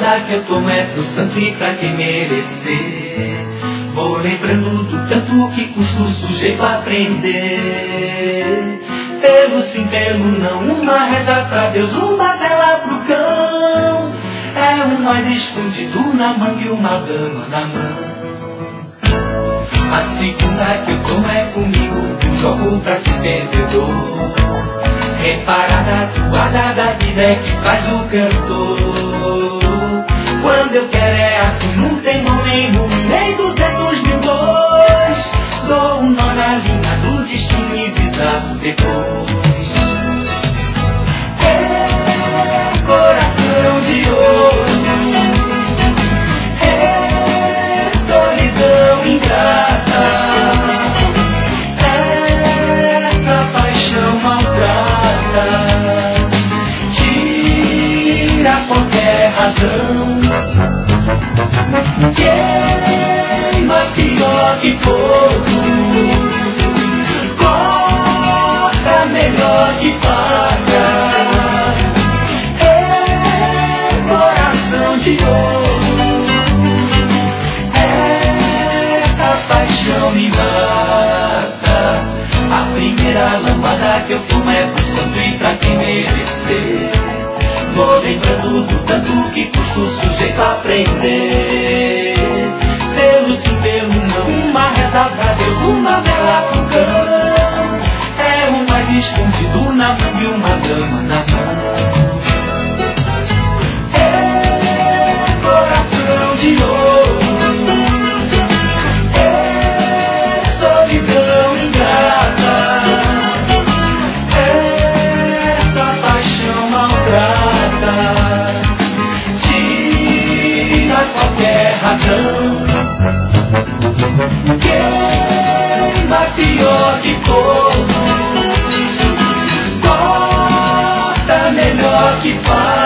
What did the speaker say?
lambada que eu tomo é pro santo e pra quem merecer. Vou lembrando do tanto que custa o sujeito aprender. Pelo sim, pelo não, uma reza pra Deus, uma vela pro cão. É um mais escondido na manga e uma dama na mão. A segunda que eu tomo é comigo, eu jogo pra ser perdedor. Reparada, atuada da vida é que faz o cantor. Quando eu quero é assim, não tem mão nem rumo, nem 200 mil dois. Dou um nó na linha do destino e desato depois. É coração de ouro, é solidão ingrata, essa paixão maltrata, tira qualquer razão. Queima pior que fogo, corta melhor que faca. É coração de ouro, essa paixão me mata. A primeira lambada que eu tomo é pro santo e pra quem merecer. Vou lembrando do tanto que custa o sujeito aprender. Pelo sim, pelo não, uma reza pra Deus, uma vela pro cão. É um mais escondido na manga e uma dama na mão. É coração de ouro, é solidão ingrata, essa paixão maltrata, tira qualquer razão. Queima pior que fogo, corta melhor que faz.